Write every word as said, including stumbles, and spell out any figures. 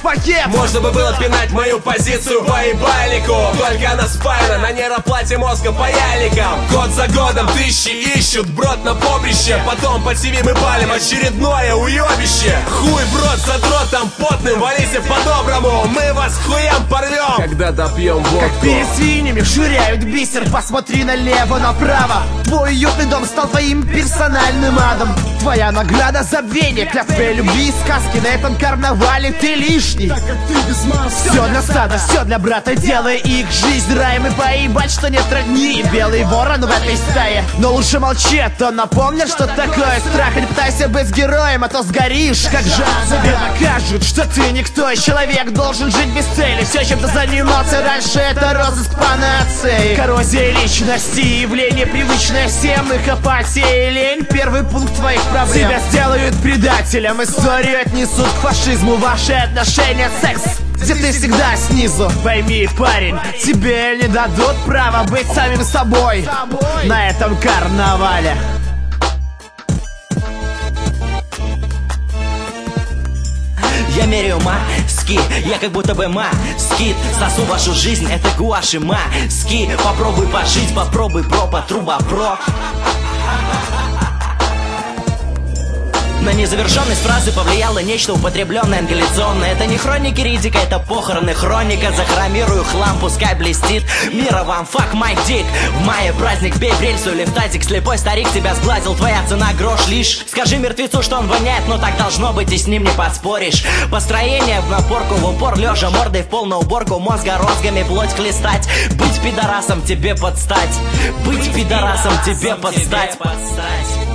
пакет. Можно бы было пинать мою позицию по ебальнику, только она спаяна на нейроплате мозга паяльником. Год за годом тысячи ищут брод на поприще, потом по ТВ мы палим очередное уебище. Хуй в рот задротом потным, валите по-доброму, мы вас хуям порвем, когда допьем водку. Как перед свиньями швыряют бисер, посмотри налево, направо. Твой уютный дом стал твоим персональным адом. Твоя награда забвение, клятвы любви и сказки. На этом карнавале ты лишний, так как ты без масок. Все для стада, все для брата, делай их жизнь раем. И поебать, что нет родни, белый ворон в этой стае. Но лучше молчи, а то напомнишь, что такое страх. И не пытайся быть героем, а то сгоришь, как жар. Тебе накажут, что ты никто, и человек должен жить без цели. Все, чем ты занимался раньше, это розыск по нации. Коррозия личности, явление привычное всем. Их апатия и лень, первый пункт твоих проблем. Тебя сделают предателем, историю отнесут к фашизму. Ваши отношения, секс, где ты всегда снизу. Пойми, парень, тебе не дадут права быть самим собой на этом карнавале. Я меряю маски, я как будто бы маскит. Сосу вашу жизнь, это гуаши маски. Попробуй пожить, попробуй про по труба про. На незавершенность фразы повлияло нечто употребленное англицонное. Это не хроники Риддика, это похороны хроника. Захромирую хлам, пускай блестит. Мира вам, fuck my dick. В мае праздник, бей в рельсу или в тазик. Слепой старик тебя сглазил, твоя цена грош лишь. Скажи мертвецу, что он воняет, но так должно быть, и с ним не поспоришь. Построение в напорку, в упор лежа, мордой в полную уборку, мозга розгами плоть хлестать. Быть пидорасом тебе подстать. Быть пидорасом тебе подстать.